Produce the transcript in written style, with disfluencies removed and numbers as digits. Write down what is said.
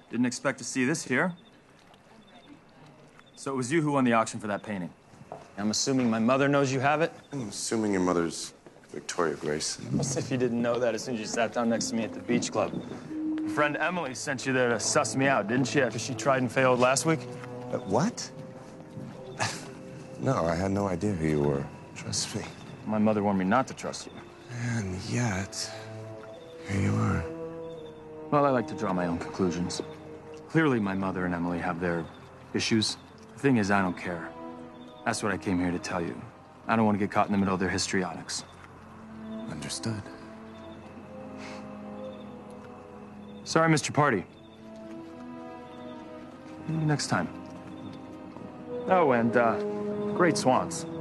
Didn't expect to see this here. So it was you who won the auction for that painting. I'm assuming my mother knows you have it? I'm assuming your mother's Victoria Grace. As if you didn't know that as soon as you sat down next to me at the beach club. Your friend Emily sent you there to suss me out, didn't she, after she tried and failed last week? What? No, I had no idea who you were. Trust me. My mother warned me not to trust you. And yet, here you are. Well, I like to draw my own conclusions. Clearly, my mother and Emily have their issues. The thing is, I don't care. That's what I came here to tell you. I don't want to get caught in the middle of their histrionics. Understood. Sorry I missed your party. Maybe next time. Oh, and, great swans.